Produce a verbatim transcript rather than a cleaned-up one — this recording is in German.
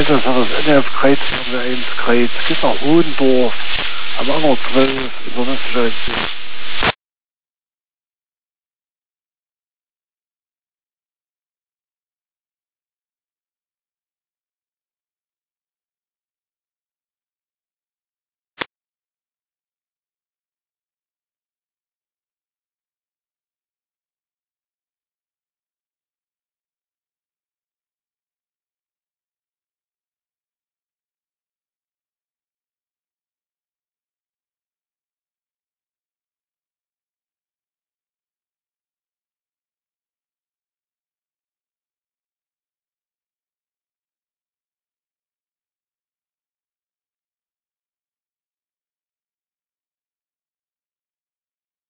das hat das N F Kreuz eins Kreuz, Gitter Hohendorf, am anderen zwölf, übernächtig.